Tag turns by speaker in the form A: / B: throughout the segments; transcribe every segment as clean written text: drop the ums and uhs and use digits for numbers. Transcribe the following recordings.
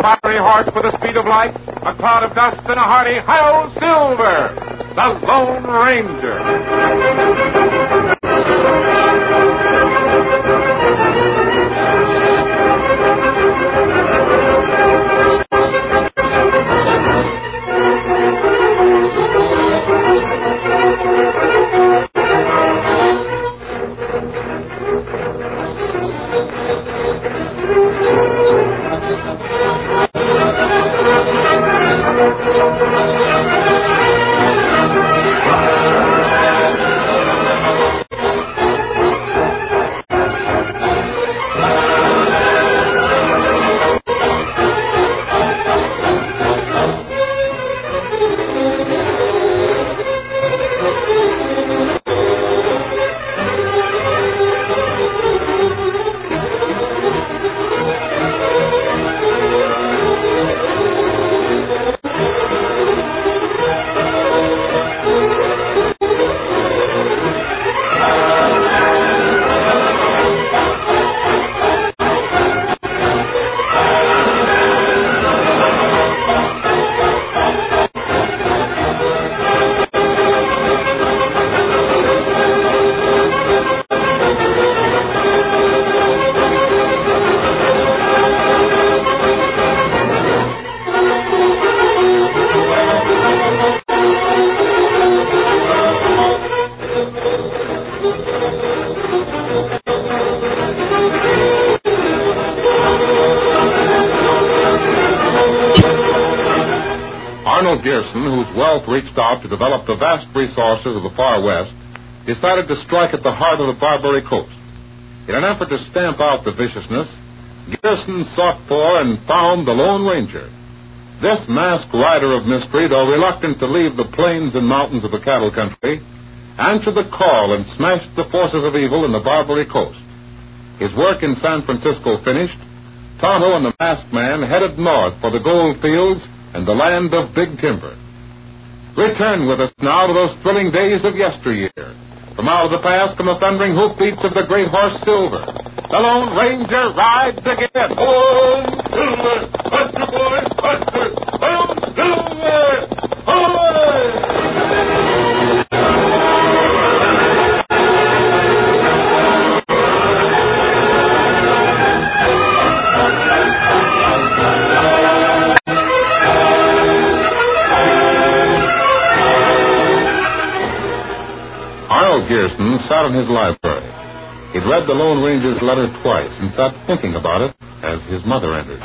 A: fiery horse with the speed of light, a cloud of dust, and a hearty "Hi-Yo, Silver!" The Lone Ranger.
B: Arnold Gearson, whose wealth reached out to develop the vast resources of the Far West, decided to strike at the heart of the Barbary Coast. In an effort to stamp out the viciousness, Gearson sought for and found the Lone Ranger. This masked rider of mystery, though reluctant to leave the plains and mountains of the cattle country, answered the call and smashed the forces of evil in the Barbary Coast. His work in San Francisco finished, Tonto and the masked man headed north for the gold fields and the land of big timber. Return with us now to those thrilling days of yesteryear. From out of the past come the thundering hoofbeats of the great horse Silver. The Lone Ranger rides again. Home, Silver! Buster, boy! Buster! Home, Silver! Hooray! Arnold Gearson sat in his library. He'd read the Lone Ranger's letter twice and sat thinking about it as his mother entered.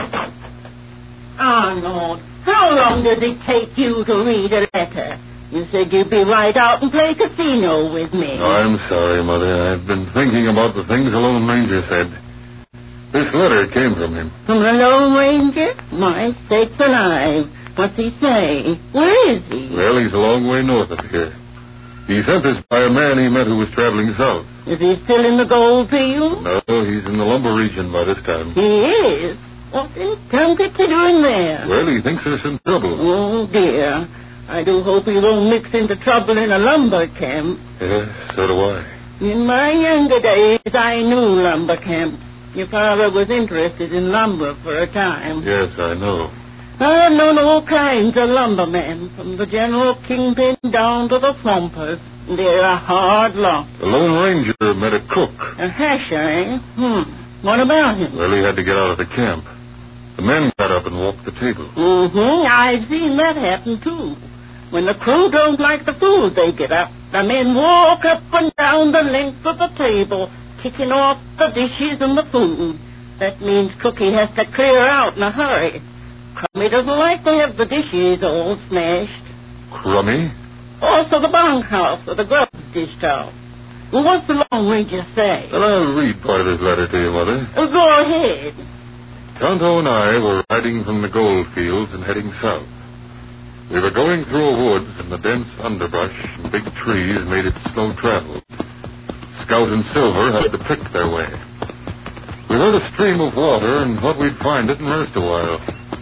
C: Arnold, how long does it take you to read a letter? You said you'd be right out and play casino with me.
B: Oh, I'm sorry, Mother. I've been thinking about the things the Lone Ranger said. This letter came from him.
C: From the Lone Ranger? My sakes alive. What's he say? Where is he?
B: Well, he's a long way north of here. He sent this by a man he met who was traveling south.
C: Is he still in the gold field?
B: No, he's in the lumber region by this time.
C: He is? What in Tunket's he doing there?
B: Well, he thinks there's some trouble.
C: Oh, dear. I do hope he won't mix into trouble in a lumber camp.
B: Yeah, so do I.
C: In my younger days, I knew lumber camps. Your father was interested in lumber for a time.
B: Yes, I know.
C: I've known all kinds of lumbermen, from the general kingpin down to the swampers. They're a hard lot.
B: The Lone Ranger met a cook.
C: A hasher, eh? What about him?
B: Well, he had to get out of the camp. The men got up and walked the table.
C: I've seen that happen, too. When the crew don't like the food they get up, the men walk up and down the length of the table, kicking off the dishes and the food. That means Cookie has to clear out in a hurry. Crummy doesn't like to have the dishes all smashed.
B: Crummy?
C: Also the bunkhouse where the grub's dished out. Well, what's the Lone Ranger say?
B: Well, I'll read part of his letter to you, Mother.
C: Go ahead.
B: Tonto and I were riding from the gold fields and heading south. We were going through a woods, and the dense underbrush and big trees made it slow travel. Scout and Silver had to pick their way. We heard a stream of water and thought we'd find it and rest a while.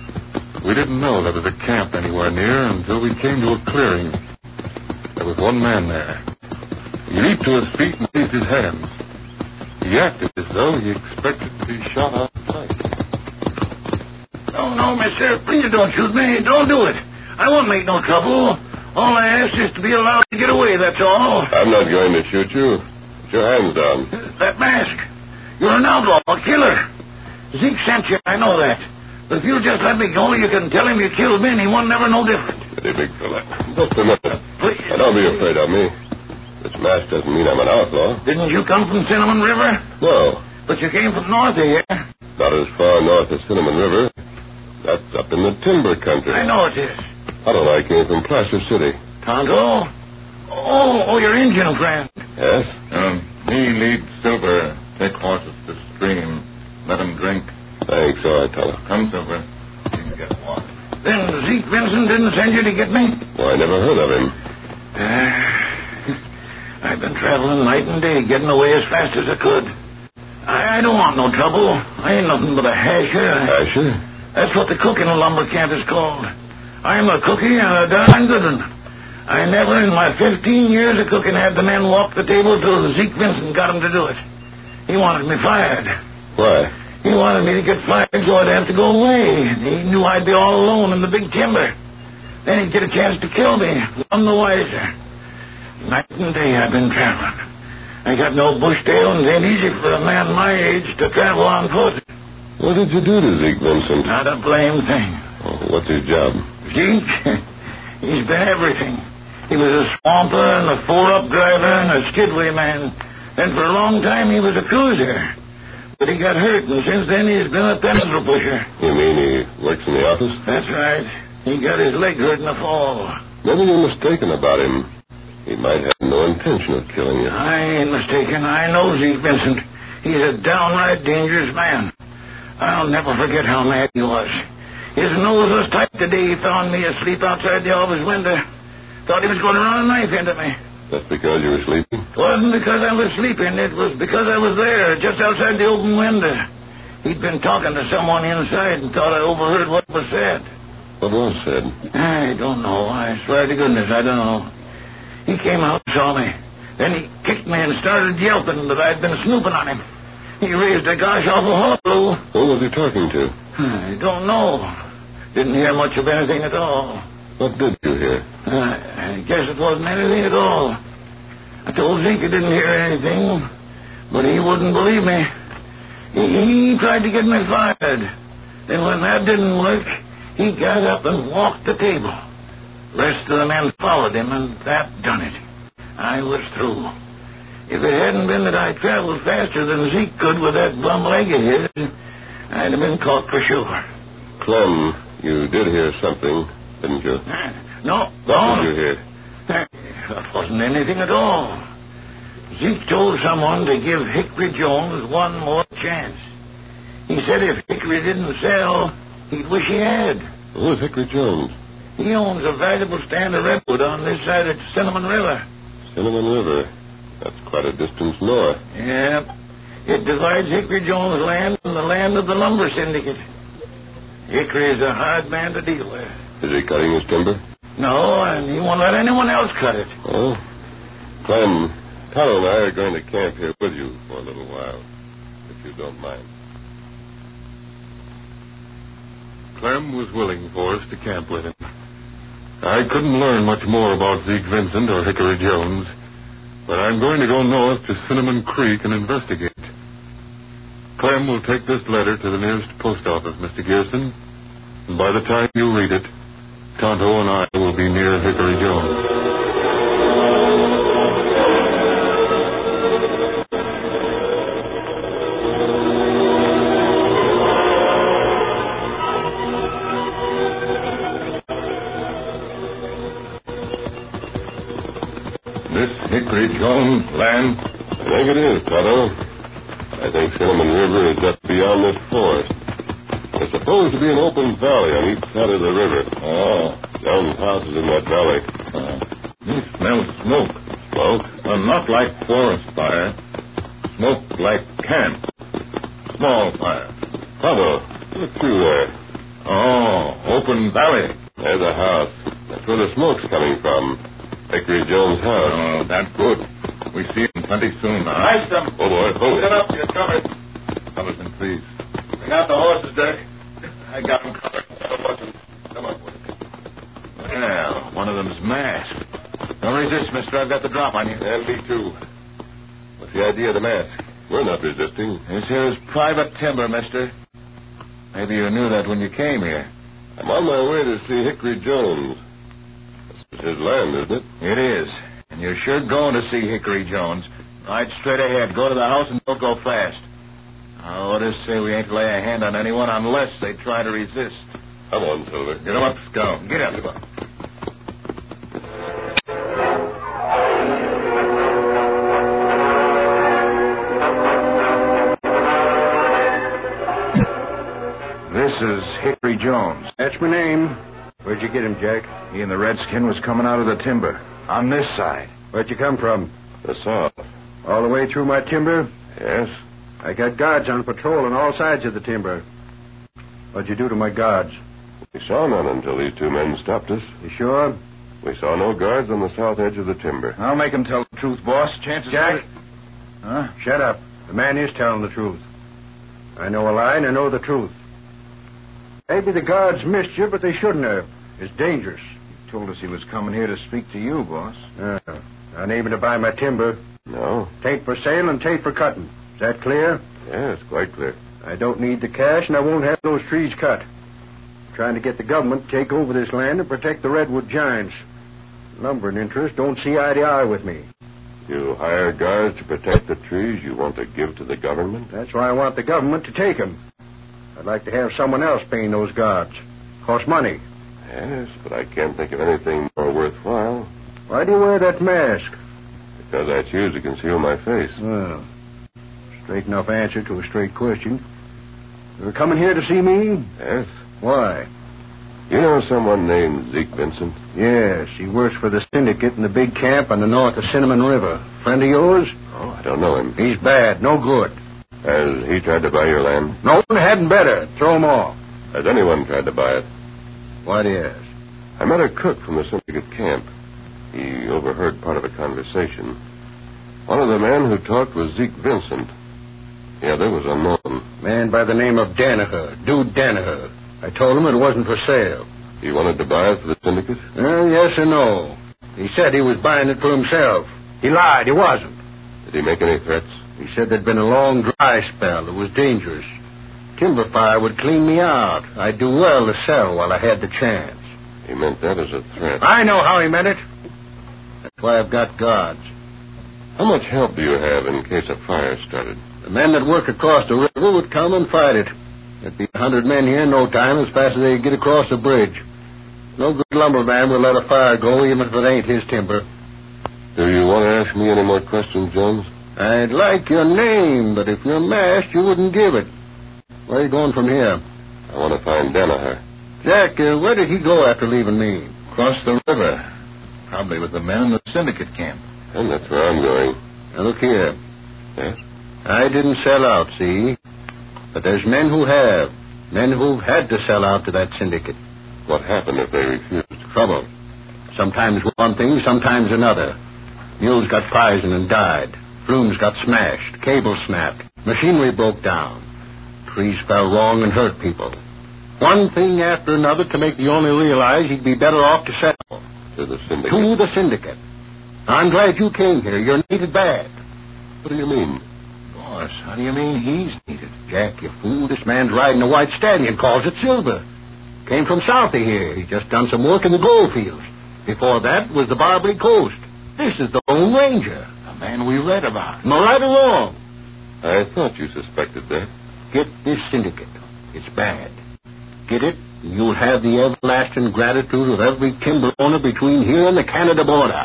B: We didn't know there was a camp anywhere near until we came to a clearing. There was one man there. He leaped to his feet and raised his hands. He acted as though he expected to be shot out of sight.
C: Oh,
D: no, mister. Please don't shoot me. Don't do it. I won't make no trouble. All I ask is to be allowed to get away, that's all.
E: I'm not going to shoot you. Put your hands down.
D: That mask. You're an outlaw, a killer. Zeke sent you, I know that. But if you'll just let me go, you can tell him you killed me and he won't never know different.
E: Steady, big fella. Just a minute.
D: Please.
E: Now, don't be afraid of me. This mask doesn't mean I'm an outlaw.
D: Didn't you come from Cinnamon River?
E: No.
D: But you came from north of here.
E: Not as far north as Cinnamon River. That's up in the timber country.
D: I know it is.
E: Tonto and I came from Placer City.
D: Tonto? Oh, your Indian friend.
E: Yes?
B: Me lead Silver. Take horses to stream. Let him drink.
E: Thanks. All right, Tonto.
B: Come, Silver. You can get water.
D: Then Zeke Vincent didn't send you to get me?
E: Well, I never heard of him.
D: I've been traveling night and day, getting away as fast as I could. I don't want no trouble. I ain't nothing but a hasher.
E: Asher?
D: That's what the cook in a lumber camp is called. I'm a cookie and a darn good one. I never in my 15 years of cooking had the men walk the table till Zeke Vincent got him to do it. He wanted me fired.
E: Why?
D: He wanted me to get fired so I'd have to go away. He knew I'd be all alone in the big timber. Then he'd get a chance to kill me. I'm the wiser. Night and day I've been traveling. I got no bush tail, and it ain't easy for a man my age to travel on foot.
E: What did you do to Zeke Vincent?
D: Not a blame thing.
E: Oh, what's his job?
D: Zeke? He's been everything. He was a swamper and a four-up driver and a skidway man. Then for a long time he was a cruiser. But he got hurt, and since then he's been a pencil pusher.
E: You mean he works in the office?
D: That's right. He got his leg hurt in the fall.
E: Maybe you're mistaken about him. He might have no intention of killing you.
D: I ain't mistaken. I know Zeke Vincent. He's a downright dangerous man. I'll never forget how mad he was. His nose was tight the day he found me asleep outside the office window. Thought he was going to run a knife into me.
E: That's because you were sleeping?
D: It wasn't because I was sleeping. It was because I was there, just outside the open window. He'd been talking to someone inside and thought I overheard what was said.
E: What was said?
D: I don't know. I swear to goodness, I don't know. He came out and saw me. Then he kicked me and started yelping that I'd been snooping on him. He raised a gosh awful hullabaloo.
E: Who was he talking to?
D: I don't know. Didn't hear much of anything at all.
E: What did you hear?
D: I guess it wasn't anything at all. I told Zeke I didn't hear anything, but he wouldn't believe me. He tried to get me fired. Then when that didn't work, he got up and walked the table. The rest of the men followed him, and that done it. I was through. If it hadn't been that I traveled faster than Zeke could with that bum leg of his, I'd have been caught for sure.
E: Clem, you did hear something, didn't you?
D: No.
E: What did you hear?
D: That wasn't anything at all. Zeke told someone to give Hickory Jones one more chance. He said if Hickory didn't sell, he'd wish he had.
E: Who is Hickory Jones?
D: He owns a valuable stand of redwood on this side of Cinnamon River.
E: Cinnamon River. That's quite a distance north.
D: Yep. It divides Hickory Jones' land from the land of the lumber syndicate. Hickory's a hard man to deal with.
E: Is he cutting his timber?
D: No, and he won't let anyone else cut it.
E: Oh? Clem, Tonto and I are going to camp here with you for a little while, if you don't mind.
B: Clem was willing for us to camp with him. I couldn't learn much more about Zeke Vincent or Hickory Jones, but I'm going to go north to Cinnamon Creek and investigate. Clem will take this letter to the nearest post office, Mr. Gearson, and by the time you read it, Tonto and I will be near Hickory Jones. This Hickory Jones land?
E: I think it is, Tonto. I think Cinnamon River is just beyond this forest. There's supposed to be an open valley on each side of the river.
B: Oh.
E: Jones' house is in that valley.
B: He smells smoke.
E: Smoke?
B: Not like forest fire. Smoke like camp. Small fire.
E: Tonto, look through there.
B: Oh, open valley.
E: There's a house. That's where the smoke's coming from. Hickory Jones' house.
B: Oh, that's good. We see him plenty soon now.
D: Nice them.
E: Oh, boy. Oh.
D: Get up, you're covered.
B: Coverston, please.
D: Bring out the horses, Dirk. I got them covered. drop on you.
E: And me, too. What's the idea of the mask? We're not resisting.
D: This here is private timber, mister. Maybe you knew that when you came here.
E: I'm on my way to see Hickory Jones. This is his land, isn't it?
D: It is. And you're sure going to see Hickory Jones. Right straight ahead. Go to the house and don't go fast. I ought to say we ain't lay a hand on anyone unless they try to resist.
E: Come on, Silver.
D: Get him up, Scout. Get up.
A: This is Hickory Jones.
F: That's my name. Where'd you get him, Jack?
A: He and the redskin was coming out of the timber. On this side.
F: Where'd you come from?
E: The south.
F: All the way through my timber?
E: Yes?
F: I got guards on patrol on all sides of the timber. What'd you do to my guards?
E: We saw none until these two men stopped us.
F: You sure?
E: We saw no guards on the south edge of the timber.
A: I'll make him tell the truth, boss. Chances
F: Jack!
A: are... Huh?
F: Shut up. The man is telling the truth. I know a lie and I know the truth. Maybe the guards missed you, but they shouldn't have. It's dangerous.
A: He told us he was coming here to speak to you, boss.
F: Not even to buy my timber.
E: No?
F: Tape for sale and tape for cutting. Is that clear?
E: Yes, quite clear.
F: I don't need the cash, and I won't have those trees cut. I'm trying to get the government to take over this land and protect the redwood giants. Lumbering interests don't see eye to eye with me.
E: You hire guards to protect the trees you want to give to the government?
F: That's why I want the government to take them. I'd like to have someone else paying those guards. Costs money.
E: Yes, but I can't think of anything more worthwhile.
F: Why do you wear that mask?
E: Because I choose to conceal my face.
F: Well, straight enough answer to a straight question. You're coming here to see me?
E: Yes?
F: Why?
E: You know someone named Zeke Vincent?
F: Yes, he works for the syndicate in the big camp on the north of Cinnamon River. Friend of yours?
E: Oh, I don't know him.
F: He's bad, no good.
E: Has he tried to buy your land?
F: No one hadn't better. Throw him off.
E: Has anyone tried to buy it?
F: What is?
E: I met a cook from the syndicate camp. He overheard part of a conversation. One of the men who talked was Zeke Vincent. The other was unknown.
F: Man by the name of Danaher. Dude Danaher. I told him it wasn't for sale.
E: He wanted to buy it for the syndicate?
F: Yes or no. He said he was buying it for himself. He lied. He wasn't.
E: Did he make any threats?
F: He said there'd been a long dry spell. It was dangerous. Timber fire would clean me out. I'd do well to sell while I had the chance.
E: He meant that as a threat.
F: I know how he meant it. That's why I've got guards.
E: How much help do you have in case a fire started?
F: The men that work across the river would come and fight it. There'd be 100 men here in no time as fast as they get across the bridge. No good lumberman will let a fire go even if it ain't his timber.
E: Do you want to ask me any more questions, Jones?
F: I'd like your name, but if you're masked, you wouldn't give it. Where are you going from here?
E: I want to find Danaher.
F: Jack, where did he go after leaving me?
D: Across the river. Probably with the men in the syndicate camp.
E: And that's where I'm going.
F: Now, look here.
E: Yes?
F: I didn't sell out, see? But there's men who have. Men who've had to sell out to that syndicate.
E: What happened if they refused?
F: Trouble. Sometimes one thing, sometimes another. Mules got poisoned and died. Flumes got smashed. Cables snapped. Machinery broke down. Trees fell wrong and hurt people. One thing after another to make the owner realize he'd be better off to sell.
E: To the syndicate?
F: To the syndicate. I'm glad you came here. You're needed bad.
E: What do you mean?
F: Boss, how do you mean he's needed? Jack, you fool. This man's riding a white stallion, calls it silver. Came from south of here. He's just done some work in the gold fields. Before that was the Barbary Coast. This is the Lone Ranger.
D: The man we read about.
F: Am I right or wrong?
E: I thought you suspected that.
F: Get this syndicate. It's bad. Get it, and you'll have the everlasting gratitude of every timber owner between here and the Canada border.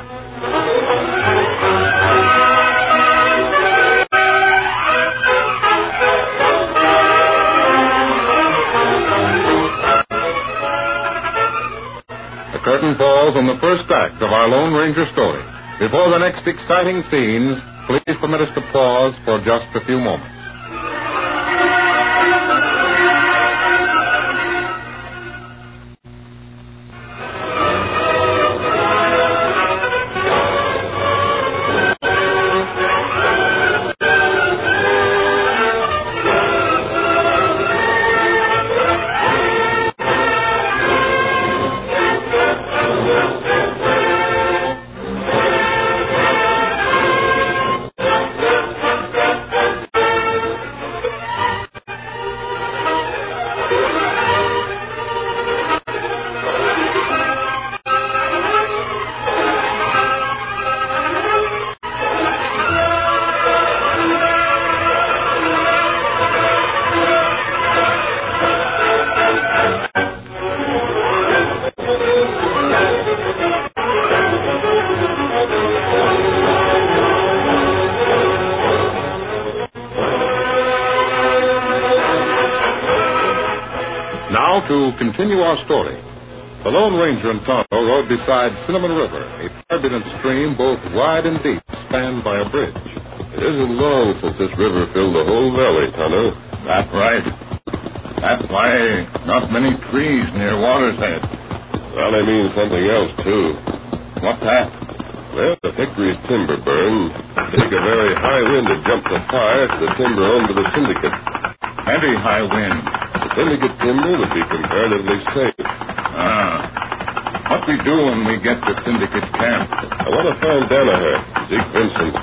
B: The curtain falls on the first act of our Lone Ranger story. Before the next exciting scenes, please permit us to pause for just a few moments. Now to continue our story. The Lone Ranger and Tonto rode beside Cinnamon River, a turbulent stream both wide and deep, spanned by a bridge.
E: It isn't long since this river filled the whole valley, Tonto.
F: That's right. That's why not many trees near water's edge.
E: Well, they mean something else, too.
F: What's that?
E: Well, if Hickory's timber burned, it'd take a very high wind to jump the fire to the timber owned by the syndicate.
F: Heavy high wind.
E: The syndicate timber would be comparatively safe.
F: What we do when we get to Syndicate's camp?
E: I want to find Danaher, Zeke Vincent.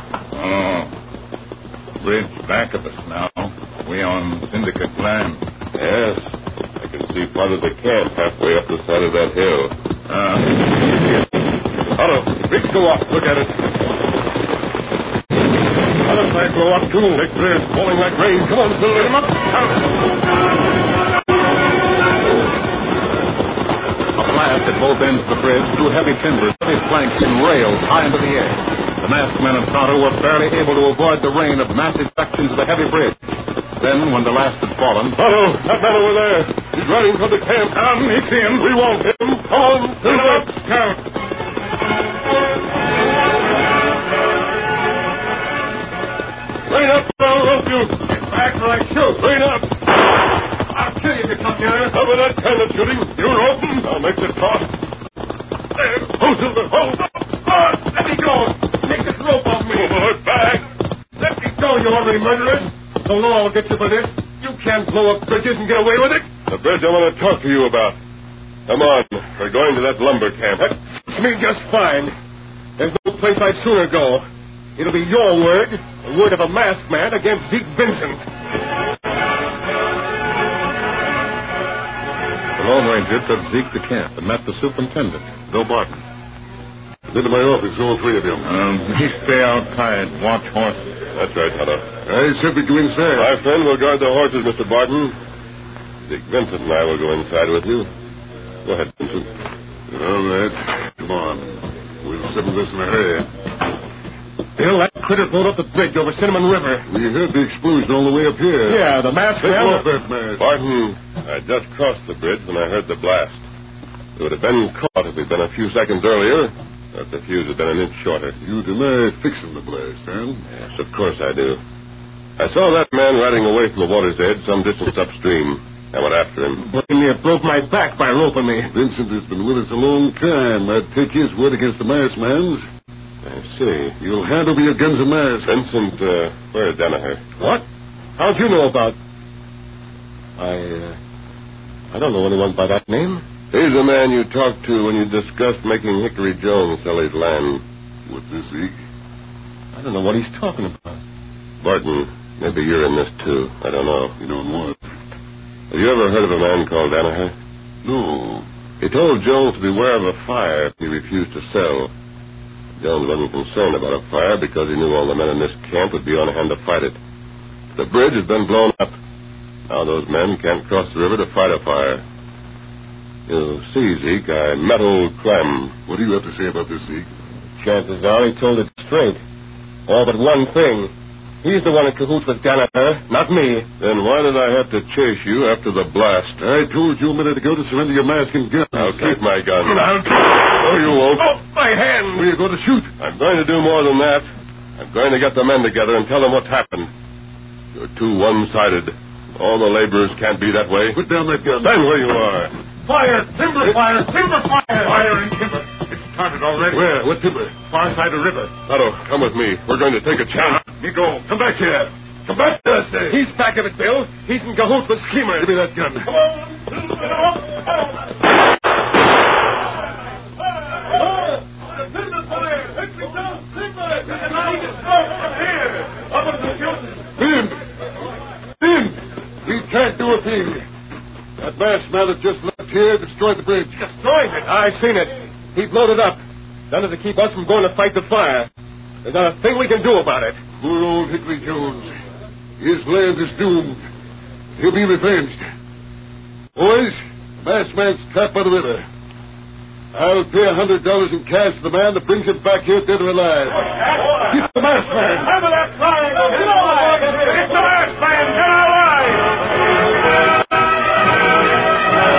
F: Bridge back of us now. We on Syndicate land.
E: Yes. I can see part of the camp halfway up the side of that hill.
F: Otto, big go up. Look at it. Other side blow up, too. Big clear, falling like rain. Come on, Silver. Get him up. A blast at both ends of the bridge threw heavy timbers, heavy planks, and rails high into the air. The masked men and Tonto were barely able to avoid the rain of massive sections of the heavy bridge. Then, when the last had fallen...
E: Tonto, that man over there. He's riding from the camp.
F: It's him.
E: We want him. Come on, Silver.
F: Count.
E: Rain up, I'll rope you.
F: Get back or I shoot.
E: Rain up.
F: I'll kill you if you come near.
E: Cover that kind of shooting. You rope him. I'll make the toss. There. Hold, Silver. Hold.
F: Let me go. Take this rope off me.
E: Over back.
F: Let me go, you ornery murderers. The law will get you for this. You can't blow up bridges and get away with it.
E: The bridge I want to talk to you about. Come on. We're going to that lumber camp.
F: That suits me just fine. There's no place I'd sooner go. It'll be your word, the word of a masked man against Zeke Vincent. The Lone Ranger took Zeke to camp and met the superintendent, Bill Barton.
E: Into my office, all three of you.
F: You stay outside, watch horses.
E: That's right, Tonto.
F: I said we go inside.
E: My friend will guard the horses, Mr. Barton. Zeke Vincent and I will go inside with you. Go ahead, Vincent.
F: All right. Come on. We'll settle this in a hurry. Bill, that critter blowed up the bridge over Cinnamon River.
E: We heard the explosion all the way up here.
F: Yeah, the masked man...
E: that mask. Barton, I just crossed the bridge when I heard the blast. It would have been caught if we'd been a few seconds earlier, but the fuse had been an inch shorter.
F: You deny fixing the blast, huh?
E: Yes, of course I do. I saw that man riding away from the water's edge some distance upstream. I went after him.
F: Well, you broke my back by roping me.
E: Vincent has been with us a long time. I'd take his word against the masked man's. I see.
F: You'll hand over your guns and masks.
E: Vincent, where's Danaher?
F: What? How'd you know about... I don't know anyone by that name.
E: He's the man you talked to when you discussed making Hickory Jones sell his land.
F: What's this, Zeke? I don't know what he's talking about.
E: Barton, maybe you're in this, too. I don't know.
F: You know what?
E: Have you ever heard of a man called Danaher?
F: No.
E: He told Jones to beware of a fire if he refused to sell. Jones wasn't concerned about a fire because he knew all the men in this camp would be on hand to fight it. The bridge has been blown up. Now those men can't cross the river to fight a fire. You see, Zeke, I met old Clem.
F: What do you have to say about this, Zeke?
G: Chances are he told it straight. All but one thing. He's the one in cahoots with Danaher, not me.
E: Then why did I have to chase you after the blast?
F: I told you a minute ago to surrender your mask and gun.
E: I'll keep my gun.
F: No,
E: you won't.
F: Oh, my hand! Where are you going to shoot?
E: I'm going to do more than that. I'm going to get the men together and tell them what's happened. You're too one-sided. All the laborers can't be that way.
F: Put down that gun.
E: Stand where you are.
F: Fire! Timber fire! Timber fire! Fire and timber. It's started already.
E: Where? What timber?
F: Far side of the river.
E: Otto, come with me. We're going to take a chance.
F: You go. Come back here. Come back here, I say.
G: He's back of it, Bill. He's in cahoots with Schemer.
F: Give me that gun.
G: Come on.
F: He can't do a thing. That masked man that just left here destroyed the bridge.
G: Destroyed it? I seen it. He blowed it up. Done it to keep us from going to fight the fire. There's not a thing we can do about it.
F: Poor old Hickory Jones. His land is doomed. He'll be revenged. Boys, the masked man's trapped by the river. I'll pay $100 in cash to the man that brings him back here dead or alive. Get the masked man.
G: Cover that fire. Get alive. Get the masked man. Get alive.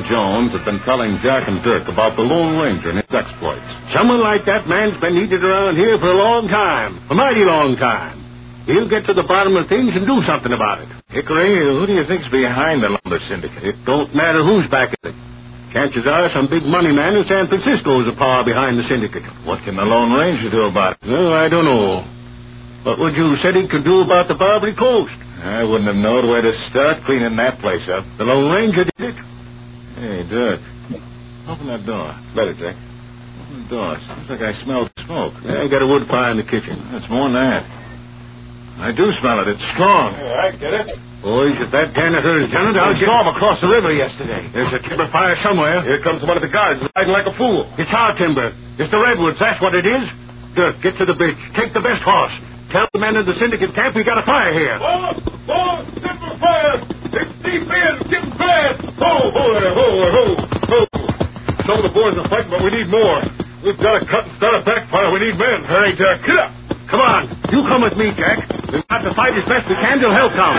B: Jones had been telling Jack and Dirk about the Lone Ranger and his exploits.
F: Someone like that man's been needed around here for a long time. A mighty long time. He'll get to the bottom of things and do something about it.
G: Hickory, who do you think's behind the lumber syndicate?
F: It don't matter who's backing it. Chances are some big money man in San Francisco is the power behind the syndicate.
G: What can the Lone Ranger do about it?
F: Well, I don't know. What would you said he could do about the Barbary Coast?
G: I wouldn't have known where to start cleaning that place up.
F: The Lone Ranger did it.
G: Hey, Dirk. Open that door.
F: Better, Jack.
G: Open the door. Seems like I smell smoke.
F: I got a wood fire in the kitchen.
G: That's more than that. I do smell it. It's strong.
F: Yeah, I get it. Boys, if that janitor is Lieutenant, I'll get...
G: saw him across the river yesterday.
F: There's a timber fire somewhere.
G: Here comes one of the guards riding like a fool.
F: It's our timber. It's the Redwoods. That's what it is. Dirk, get to the bridge. Take the best horse. Tell the men in the syndicate camp we got a fire here.
G: Timber fire! It's deep in! Get bad! Ho, ho, ho, ho, ho! Some of the boys are fighting, but we need more. We've got to cut and start a backfire. We need men. Hurry, Dirk. Get up!
F: Come on. You come with me, Jack. We've got to fight as best we can till help comes.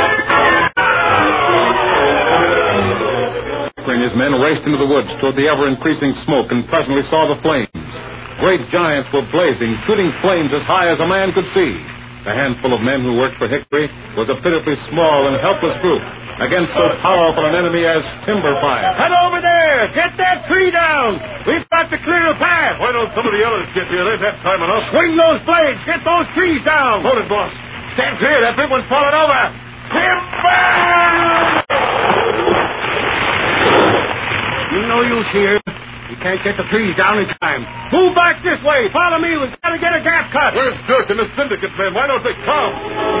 B: And his men raced into the woods toward the ever-increasing smoke and presently saw the flames. Great giants were blazing, shooting flames as high as a man could see. The handful of men who worked for Hickory was a pitifully small and helpless group against so powerful an enemy as timber fire.
F: Head over there! Get that tree down! We've got to clear a path!
G: Why don't some of the others get here? They've had time enough.
F: Swing those blades! Get those trees down!
G: Hold it, boss.
F: Stand clear! That big one's falling over! Timber! You no use here. You can't get the trees down in time. Move back this way! Follow me! We've got to get a gap cut!
G: Where's Dirk and the syndicate men? Why don't they come?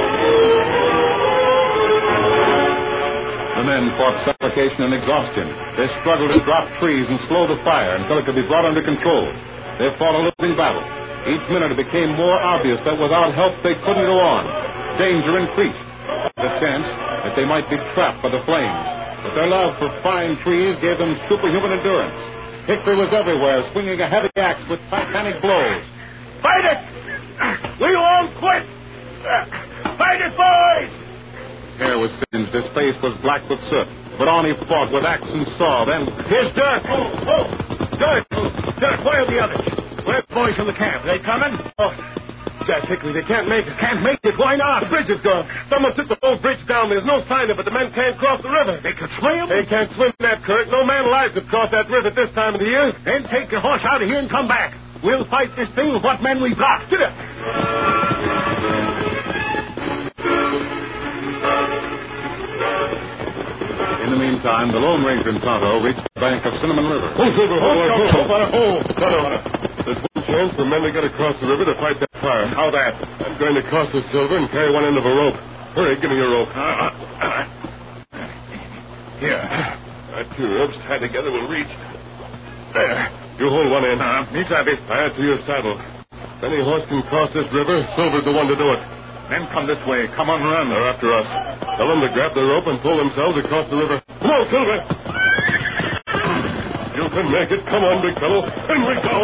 B: The men fought suffocation and exhaustion. They struggled to drop trees and slow the fire until it could be brought under control. They fought a losing battle. Each minute it became more obvious that without help they couldn't go on. Danger increased. The chance that they might be trapped by the flames. But their love for fine trees gave them superhuman endurance. Hickory was everywhere, swinging a heavy axe with titanic blows.
F: Fight it! We won't quit! Fight it, boys!
B: Hair was singed, his face was black with soot. But on he fought with axe and saw. Then,
F: here's Dirk! Oh! Dirk! Dirk, where are the others? Where's the boys from the camp? They coming? Oh, Jack Hickory, they can't make it. Can't make it? Why not?
G: The bridge is gone. Someone took the whole bridge down. There's no sign of it. The men can't cross the river.
F: They could swim?
G: They can't swim in that current. No man alive could cross that river at this time of the year.
F: Then take your horse out of here and come back. We'll fight this thing with what men we've got.
G: Get up.
B: in the meantime, the Lone Ranger and Tonto reached the bank of Cinnamon River.
G: There's one chance for men to get across the river to fight that fire.
F: How that?
G: I'm going to cross the silver and carry one end of a rope. Hurry, give me your rope. Here. Our two ropes tied together will reach. There. You hold one end.
F: Me savvy.
G: Tie it to your saddle. If any horse can cross this river, Silver's the one to do it.
F: Men come this way. Come on, run.
G: They're after us. Tell them to grab the rope and pull themselves across the river. Come on, Silver. You can make it. Come on, big fellow. In we go.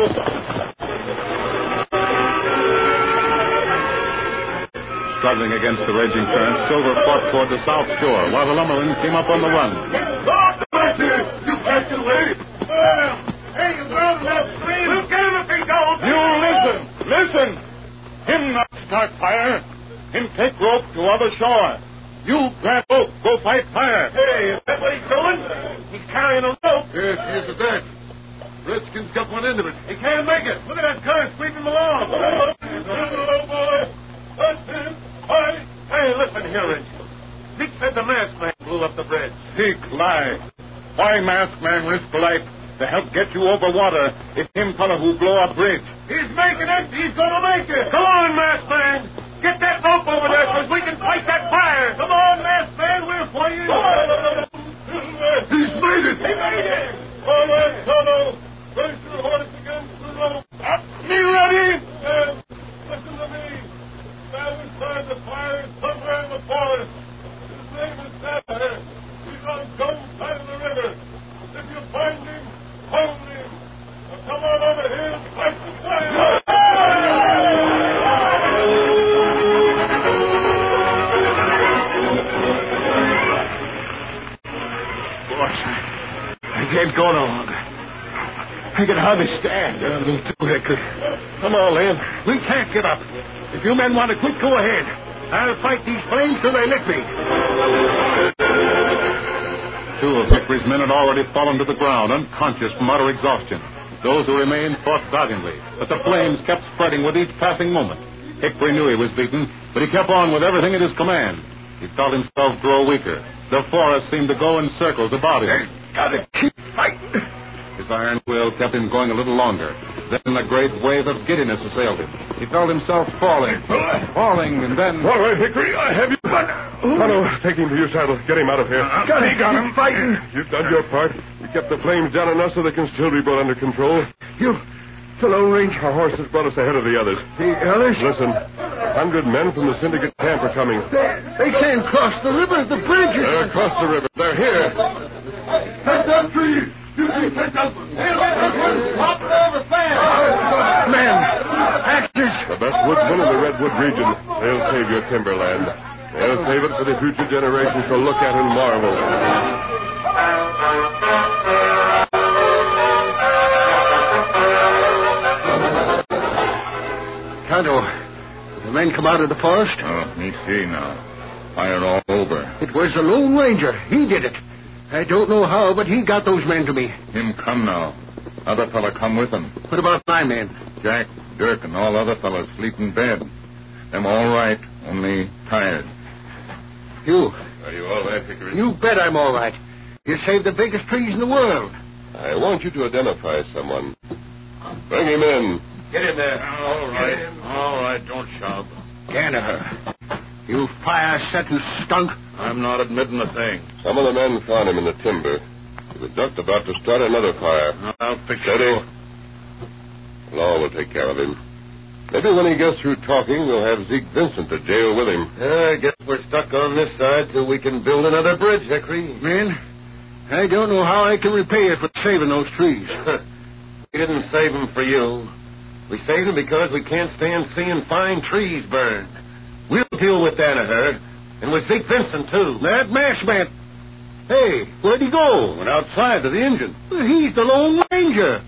B: Struggling against the raging current, Silver fought toward the south shore while the lumbermen came up on the run.
G: You back away.
F: Hey, you girls in that stream. We'll get him if he goes.
G: You listen.
F: Listen. Him not start fire. Him take rope to other shore. You grab rope. Go fight fire.
G: Hey, is that what he's doing?
F: He's carrying a rope.
G: Yes, he is a dead. Redskins got one end of it.
F: He can't make it. Look at that current sweeping him along.
G: Hello, boy.
F: Hey, listen here, Rich. Dick said the masked man blew up the bridge.
B: Speak lie. Why masked man risk life to help get you over water if him fellow who blow up bridge?
F: He's making it. He's going to make it. Come on, masked man. Get that rope over there so we can fight that fire. Come on, masked man. We're for you.
G: He's made it.
F: He made it.
G: All right, Tonto. Raise your horse against the rope.
F: Me ready?
G: Listen to me. Man inside the fire is somewhere in the forest. His name is Sapper. He's on Jones' side of the river. If you find him, hold him. Now come on over here and fight the fire.
F: going on? I can hardly stand. Me too, Hickory. Come on, Lynn. We can't give up. If you men want to quit, go ahead. I'll fight these flames till they lick me.
B: Two of Hickory's men had already fallen to the ground, unconscious from utter exhaustion. Those who remained fought valiantly, but the flames kept spreading with each passing moment. Hickory knew he was beaten, but he kept on with everything at his command. He felt himself grow weaker. The forest seemed to go in circles about him.
F: Gotta keep fighting.
B: His iron will kept him going a little longer. Then a great wave of giddiness assailed him. He felt himself falling, and then...
G: All right, Hickory, I have you. Tonto, take him to your saddle. Get him out of here.
F: Got him fighting.
G: You've done your part. You kept the flames down enough so they can still be brought under control.
F: The Lone Ranger.
G: Our horse has brought us ahead of the others.
F: The others?
G: Listen, 100 men from the syndicate camp are coming.
F: They can't cross the river. The bridge is...
G: They're across the river. They're here.
F: Take that tree. You take that one. Hop it over fast. Men, axes.
G: The best woodsmen in the Redwood region. They'll save your timberland. They'll save it for the future generations to look at and marvel.
F: Tonto, the men come out of the forest?
B: Oh, me see now. Fire all over.
F: It was the Lone Ranger. He did it. I don't know how, but he got those men to me.
B: Him come now. Other fella come with him.
F: What about my men?
B: Jack, Dirk, and all other fellas sleep in bed. Them all right, only tired.
F: You.
E: Are you all right, Hickory?
F: You bet I'm all right. You saved the biggest trees in the world.
E: I want you to identify someone. Bring him in.
F: Get in there.
B: All right, don't shout.
F: Danaher. You fire-setting skunk.
B: I'm not admitting a thing.
E: Some of the men found him in the timber. He was just about to start another fire.
B: I'll fix
E: Steady.
B: it.
E: Law will take care of him. Maybe when he gets through talking, we'll have Zeke Vincent to jail with him.
F: I guess we're stuck on this side till we can build another bridge, Hickory. Men, I don't know how I can repay you for saving those trees.
D: We didn't save them for you. We saved them because we can't stand seeing fine trees burned. We'll deal with Danaher, and with Zeke Vincent, too.
F: That masked man. Hey, where'd he go?
B: Went outside to the engine.
F: He's the Lone Ranger.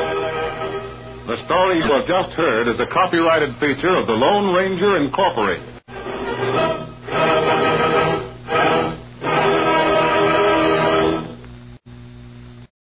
B: The story you have just heard is a copyrighted feature of the Lone Ranger Incorporated.